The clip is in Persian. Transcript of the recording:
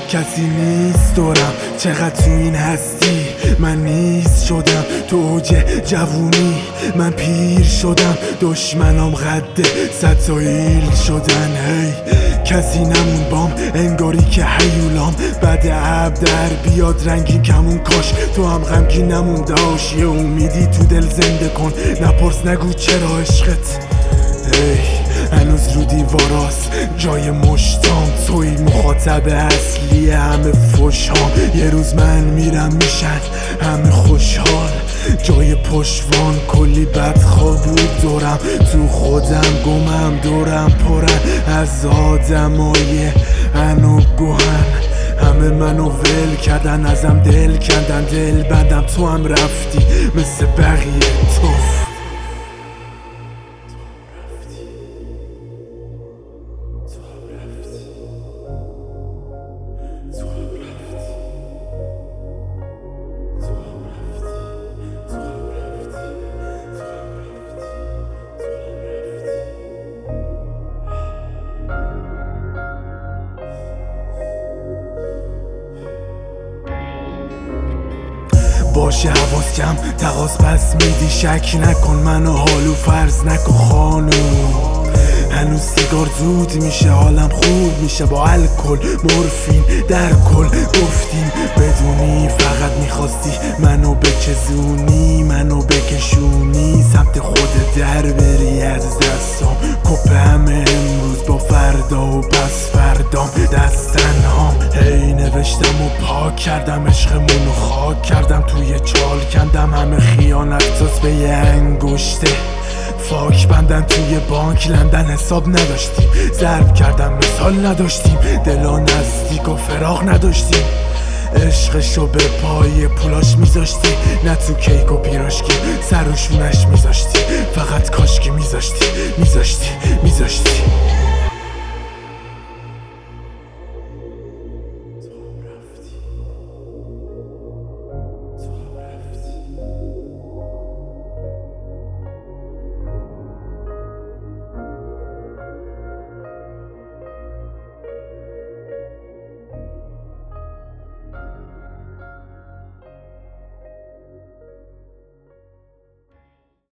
کسی نیست دورم، چقدر تو این هستی من نیست شدم. تو اوج جوونی من پیر شدم، دشمنام قد ستایل شدن. هی کسی نمون بام، انگاری که حیولام بعد عب در بیاد رنگین کمون. کاش تو هم غمگین نمون داش، یه امیدی تو دل زنده کن، نپرس نگو چرا عشقت. هنوز رو دیواراست جای مشتام، توی مخاطب اصلی همه فشام. یه روز من میرم میشن همه خوشحال، جای پشوان کلی بدخواب بود دورم. تو خودم گمم، دورم پرن از آدمای انو گوهن. همه منو ول کردن، ازم دل کندن، دل بندم. تو هم رفتی مثل بقیه توف. باشه حواس کم تقاس پس میدی، شک نکن منو حالو فرض نکن خانوم. هنوز سیگار زود میشه، حالم خوب میشه با الکل مورفین در کل. گفتیم بدونی فقط میخواستی منو بچزونی، منو بکشونی سمت خود در بری از دستام. کپ همه امروز با فردا و پس فردام دست تنهام. هی نوشتم و پاک کردم، عشقمونو خاک کردم، توی چال کندم همه خیانتات به یه انگشته. فاک بندن توی بانک لندن، حساب نداشتیم، ضرب کردم مثال نداشتیم، دلا نزدیک و فراغ نداشتیم. عشقشو به پای پولاش میذاشتی، نه تو کیک و پیراشکی سر و شونش میذاشتی. فقط کاشکی میذاشتی